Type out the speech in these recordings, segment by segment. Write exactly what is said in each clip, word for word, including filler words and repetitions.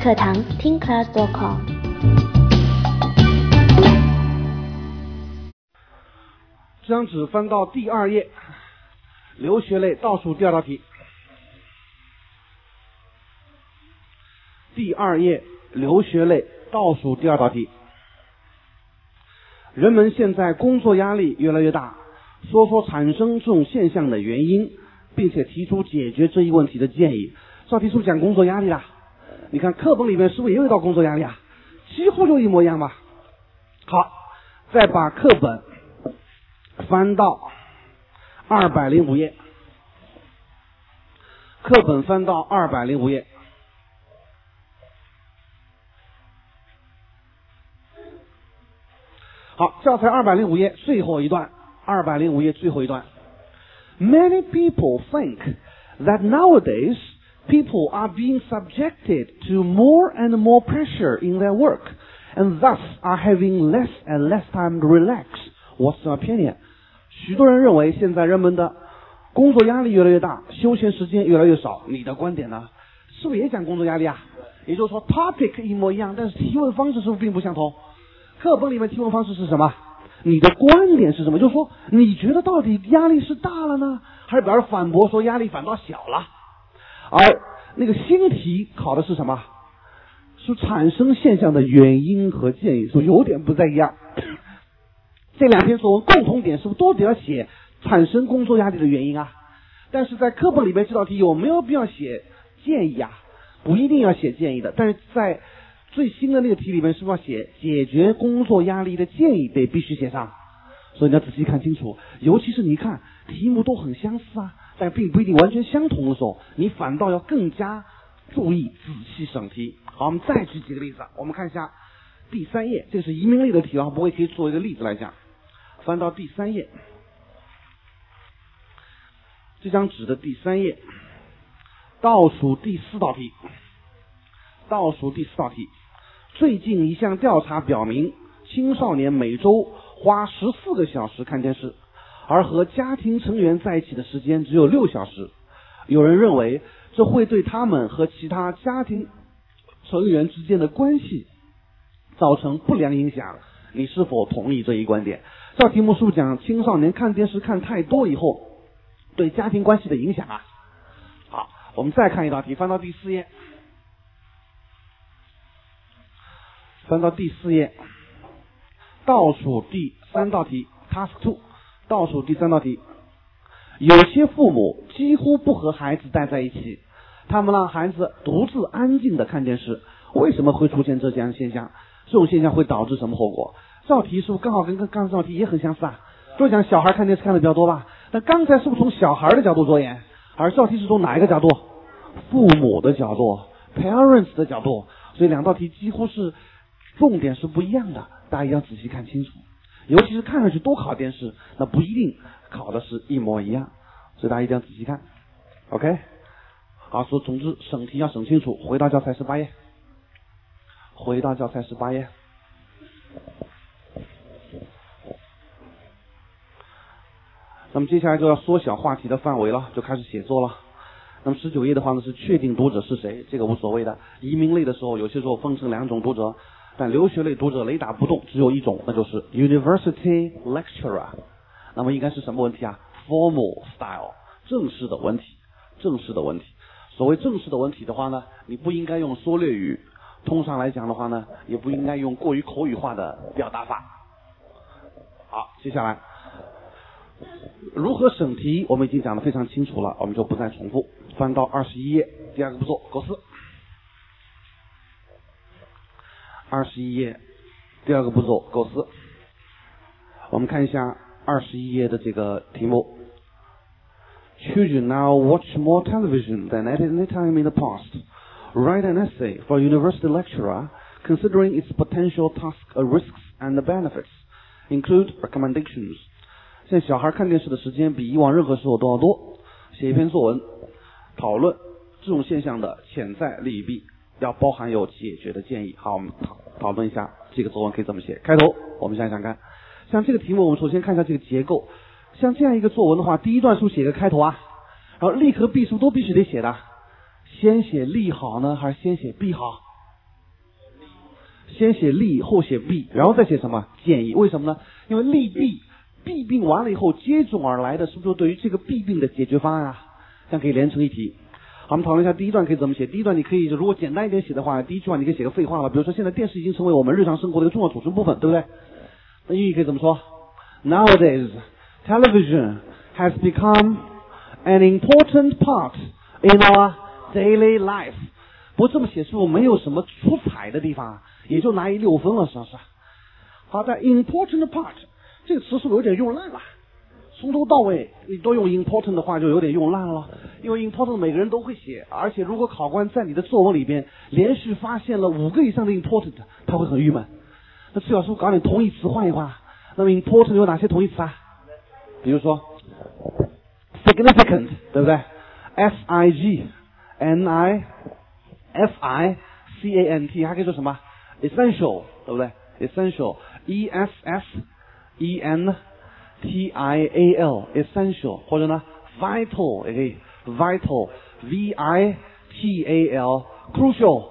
课堂听 class 点 com。 这张纸翻到第二页，留学类倒数第二道题。第二页留学类倒数第二道题。人们现在工作压力越来越大，说说产生这种现象的原因，并且提出解决这一问题的建议。这道题是不是讲工作压力啦？你看课本里面是不是也有一道工作压力啊？几乎就一模一样吧。好，再把课本翻到二百零五页，课本翻到二百零五页。好，教材二百零五页最后一段，二百零五页最后一段。Many people think that nowadays people are being subjected to more and more pressure in their work, and thus are having less and less time to relax. What's your opinion? 许多人认为现在人们的工作压力越来越大，休闲时间越来越少。你的观点呢？是不是也讲工作压力啊？也就是说 topic 一模一样，但是提问方式是不是并不相同？课本里面提问方式是什么？你的观点是什么？就是说你觉得到底压力是大了呢，还是表示反驳说压力反倒小了？而那个新题考的是什么？是产生现象的原因和建议，所以有点不太一样。这两篇作文共同点是不是都得要写产生工作压力的原因啊？但是在课本里面这道题有没有必要写建议啊？不一定要写建议的，但是在最新的那个题里面是不是要写解决工作压力的建议，得必须写上。所以你要仔细看清楚，尤其是你看题目都很相似啊，但并不一定完全相同的时候，你反倒要更加注意仔细审题。好，我们再举几个例子，我们看一下第三页，这是移民类的题啊，不过可以做一个例子来讲。翻到第三页，这张纸的第三页，倒数第四道题，倒数第四道题。最近一项调查表明，青少年每周花十四个小时看电视，而和家庭成员在一起的时间只有六小时。有人认为这会对他们和其他家庭成员之间的关系造成不良影响，你是否同意这一观点？这道题目是不是讲青少年看电视看太多以后对家庭关系的影响啊？好，我们再看一道题，翻到第四页，翻到第四页，倒数第三道题 Task two， 倒数第三道题。有些父母几乎不和孩子待在一起，他们让孩子独自安静的看电视。为什么会出现这样的现象？这种现象会导致什么后果？这道题是不是刚好跟刚才这道题也很相似啊？就讲小孩看电视看的比较多吧，但刚才是不是从小孩的角度着眼，而这道题是从哪一个角度？父母的角度 parents 的角度。所以两道题几乎是重点是不一样的，大家一定要仔细看清楚。尤其是看上去都考电视，那不一定考的是一模一样，所以大家一定要仔细看。 OK， 好，所以总之审题要审清楚。回到教材十八页，回到教材十八页。那么接下来就要缩小话题的范围了，就开始写作了。那么十九页的话呢，是确定读者是谁，这个无所谓的。移民类的时候有些时候分成两种读者，但留学类读者雷打不动，只有一种，那就是 University Lecturer。 那么应该是什么问题啊？ Formal style， 正式的文体，正式的文体。所谓正式的文体的话呢，你不应该用缩略语，通常来讲的话呢，也不应该用过于口语化的表达法。好，接下来如何审题我们已经讲得非常清楚了，我们就不再重复。翻到二十一页，第二个步骤构思。二十一页第二个步骤构思，我们看一下二十一页的这个题目。 Children now watch more television than at any time in the past. Write an essay for a university lecturer considering its potential task, risks and benefits. Include recommendations. 现在小孩看电视的时间比以往任何时候都要多，写一篇作文讨论这种现象的潜在利弊，要包含有解决的建议。好，我们讨讨论一下这个作文可以怎么写。开头我们想想看，像这个题目我们首先看一下这个结构。像这样一个作文的话，第一段是不是写个开头啊？然后利和弊是不是都必须得写的？先写利好呢，还是先写弊好？ 先写利后写弊，然后再写什么建议？为什么呢？因为利弊弊病完了以后，接踵而来的是不是对于这个弊病的解决方案啊？这样可以连成一题。好，我们讨论一下第一段可以怎么写。第一段你可以就如果简单一点写的话，第一句话你可以写个废话了，比如说现在电视已经成为我们日常生活的一个重要组成部分，对不对？那英语可以怎么说 ？Nowadays, television has become an important part in our daily life。不过这么写是不是没有什么出彩的地方啊？也就拿一六分了，是不是？好的 ，important part 这个词是不是有点用烂了？从头到尾你都用 important 的话就有点用烂了，因为 important 每个人都会写，而且如果考官在你的作文里边连续发现了五个以上的 important， 他会很郁闷。那最好是搞点同义词换一换。那么 important 有哪些同义词啊？比如说 significant， 对不对 ？S I G N I F I C A N T 还可以说什么 essential， 对不对 ？essential E S S E N T I A L essential， 或者呢 vital 也可以 vital V I T A L crucial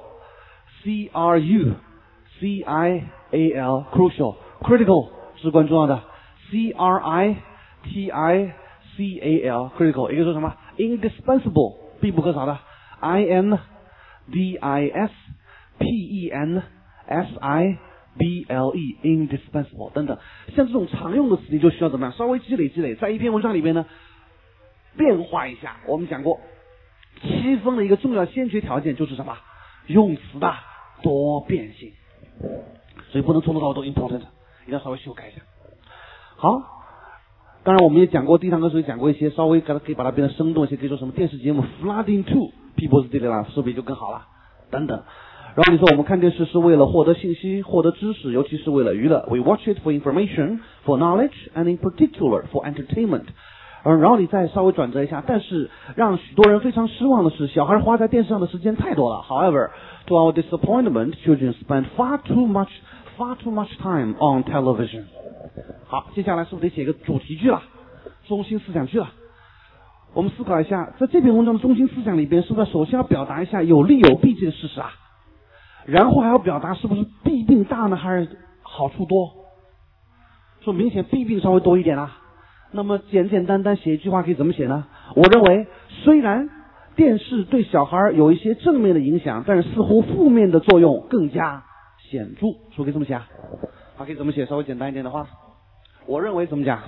C R U C I A L crucial critical 至关重要的 C R I T I C A L critical 也可以说什么 indispensable 必不可少的 I N D I S P E N S I B L E indispensable 等等，像这种常用的词你就需要怎么样稍微积累积累，在一篇文章里边呢变化一下。我们讲过七分的一个重要先决条件就是什么？用词的多变性，所以不能从头到尾都 important， 一定要稍微修改一下。好，当然我们也讲过第一堂课时候讲过一些稍微可以把它变得生动一些，可以说什么电视节目 flooding to people's daily life 是不是就更好了等等。然后你说我们看电视是为了获得信息、获得知识，尤其是为了娱乐。We watch it for information, for knowledge, and in particular for entertainment. 嗯，然后你再稍微转折一下，但是让许多人非常失望的是，小孩花在电视上的时间太多了。However, to our disappointment, children spend far too much, far too much time on television. 好，接下来是不是得写个主题句了？中心思想句了？我们思考一下，在这篇文章的中心思想里边，是不是首先要表达一下有利有弊这个事实啊？然后还要表达是不是弊病大呢，还是好处多？说明显弊病稍微多一点啦。那么简简单单写一句话可以怎么写呢？我认为虽然电视对小孩有一些正面的影响，但是似乎负面的作用更加显著。说可以这么写啊？好，可以怎么写？稍微简单一点的话，我认为怎么讲？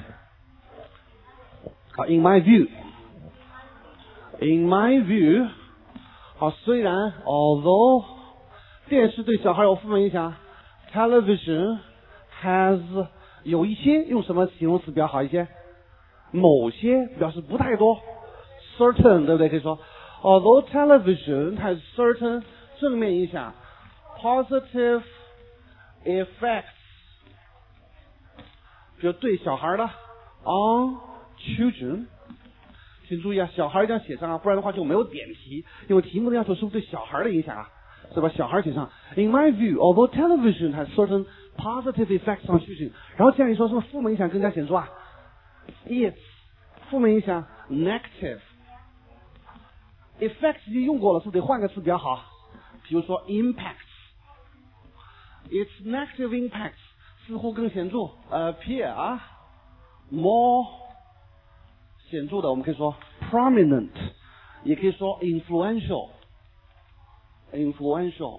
好 ，in my view，in my view， 好，虽然 although电视对小孩有负面影响 ，television has 有一些用什么形容词比较好一些？某些表示不太多 ，certain 对不对？可以说 ，although television has certain 正面影响 ，positive effects， 就对小孩的 on children。请注意啊，小孩一定要写上啊，不然的话就没有点题，因为题目的要求是不是对小孩的影响啊？是吧？小孩写上 ，In my view, although television has certain positive effects on children， 然后这样一说，是不是负面影响更加显著啊 ？Its 负面影响 negative effects 已经用过了，是不是得换个词比较好？比如说 impacts，its negative impacts 似乎更显著 ，appear 啊 more 显著的，我们可以说 prominent， 也可以说 influential。influential.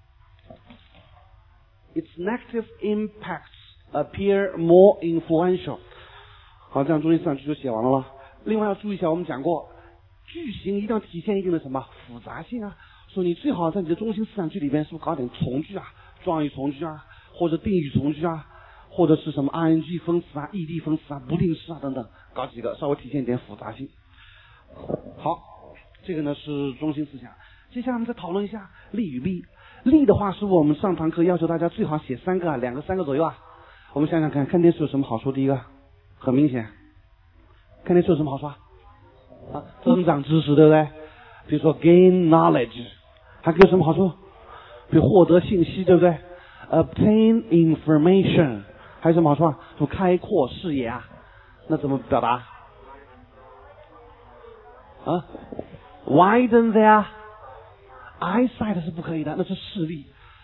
Its negative impacts appear more influential. 好，这样中心思想句就写完了了。另外要注意一下，我们讲过，句型一定要体现一定的什么复杂性啊。所以你最好在你的中心思想句里边，是不是搞点从句啊、状语从句啊，或者定语从句啊，或者是什么 ing 分词啊、ed 分词啊、不定式啊等等，搞几个稍微体现一点复杂性。好，这个呢是中心思想。接下来我们再讨论一下利与弊。利的话是我们上堂课要求大家最好写三个啊，两个三个左右啊。我们想想看，看电视有什么好处？第一个，很明显，看电视有什么好处啊？啊，增长知识，对不对？比如说 gain knowledge， 还可以有什么好处？比如获得信息，对不对 ？obtain information， 还有什么好处啊？就开阔视野啊。那怎么表达？啊 ，widen their eyesight 是不可以的，那是视力。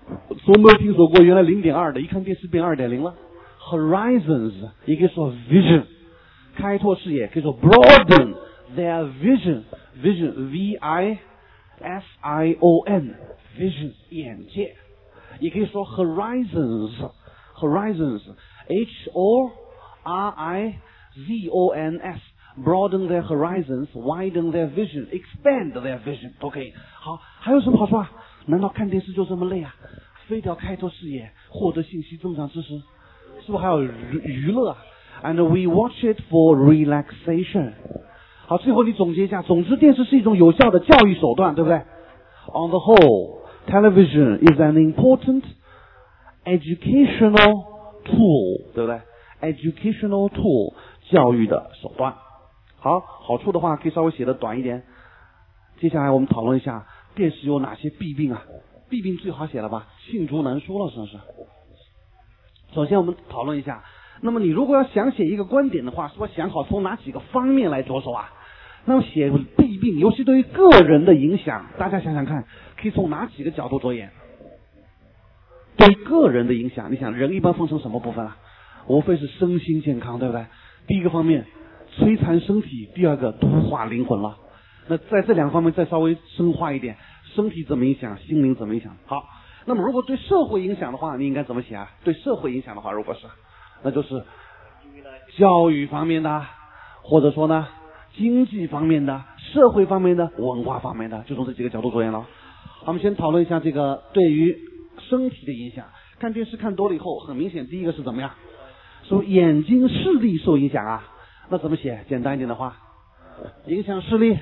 从没有听说过原来零点二的，一看电视变二点零了。Horizons 也可以说 vision， 开拓视野，可以说 broaden their vision， vision V I S I O N vision 眼界，也可以说 horizons horizons H O R I Z O N S broaden their horizons widen their vision expand their vision 都可以。好，还有什么好处啊？难道看电视就这么累啊？非得要开拓视野，获得信息，增长知识，是不是还有娱娱乐啊 ？And we watch it for relaxation。好，最后你总结一下，总之电视是一种有效的教育手段，对不对 ？On the whole, television is an important educational tool， 对不对 ？Educational tool， 教育的手段。好，好处的话可以稍微写的短一点。接下来我们讨论一下电视有哪些弊病啊？弊病最好写了吧，罄竹难书了，是不是？首先我们讨论一下，那么你如果要想写一个观点的话，是不是想好从哪几个方面来着手啊？那么写弊病，尤其对于个人的影响，大家想想看，可以从哪几个角度着眼？对于个人的影响，你想人一般分成什么部分啊？无非是身心健康，对不对？第一个方面摧残身体，第二个毒化灵魂了。那在这两个方面再稍微深化一点，身体怎么影响，心灵怎么影响？好，那么如果对社会影响的话，你应该怎么写啊？对社会影响的话，如果是，那就是教育方面的，或者说呢经济方面的、社会方面的、文化方面的，就从这几个角度着眼了。好，我们先讨论一下这个对于身体的影响。看电视看多了以后，很明显第一个是怎么样？说眼睛视力受影响啊。那怎么写？简单一点的话，影响视力。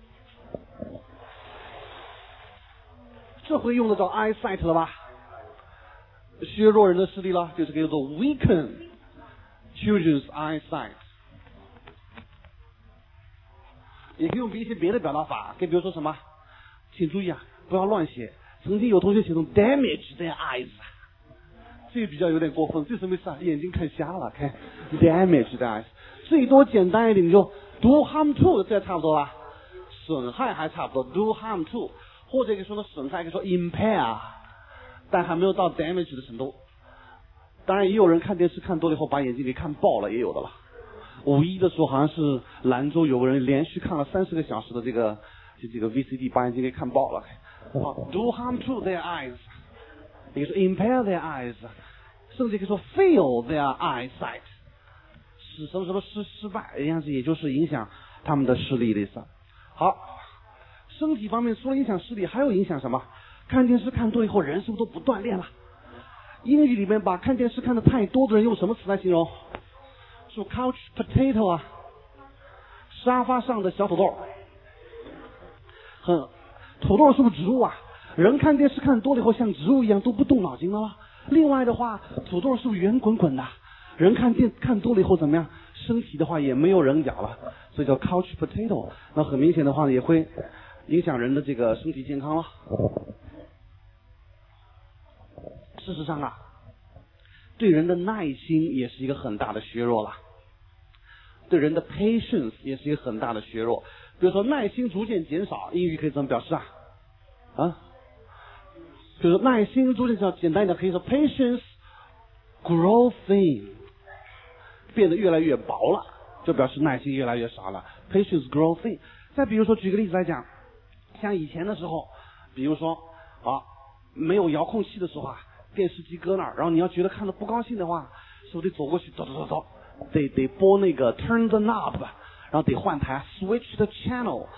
这回用得着 eyesight 了吧？削弱人的视力了，就是叫做 weaken children's eyesight。也可以用一些别的表达法，可以比如说什么？请注意啊，不要乱写。曾经有同学写成 damage their eyes， 这个比较有点过分，这什么意思啊？眼睛看瞎了，看 damage their eyes。最多简单一点，你就 do harm to， 这差不多吧？损害还差不多 ，do harm to。或者可以说呢损害，可以说 impair， 但还没有到 damage 的程度。当然也有人看电视看多了以后把眼睛给看爆了，也有的了。五一的时候好像是兰州有个人连续看了三十个小时的这个这个 V C D， 把眼睛给看爆了。do harm to their eyes， 也可以说 impair their eyes， 甚至可以说 fail their eyesight， 使什么什么失失败，一样是也就是影响他们的视力的意思。好。身体方面除了影响视力，还有影响什么？看电视看多以后，人是不是都不锻炼了？英语里面把看电视看的太多的人用什么词来形容？是 couch potato 啊，沙发上的小土豆。很，土豆是不是植物啊？人看电视看多了以后，像植物一样都不动脑筋了吗？另外的话，土豆是不是圆滚滚的？人看电看多了以后怎么样？身体的话也没有棱角了，所以叫 couch potato。那很明显的话也会影响人的这个身体健康了。事实上啊，对人的耐心也是一个很大的削弱了，对人的 patience 也是一个很大的削弱。比如说耐心逐渐减少，英语可以怎么表示啊？啊，就是耐心逐渐减少，简单一点可以说 patience grow thin， 变得越来越薄了，就表示耐心越来越少了。patience grow thin。再比如说，举个例子来讲，像以前的时候，比如说啊，没有遥控器的时候啊，电视机搁那儿，然后你要觉得看的不高兴的话，是不是得走过去，走走走走，得得拨那个 turn the knob， 然后得换台 switch the channel，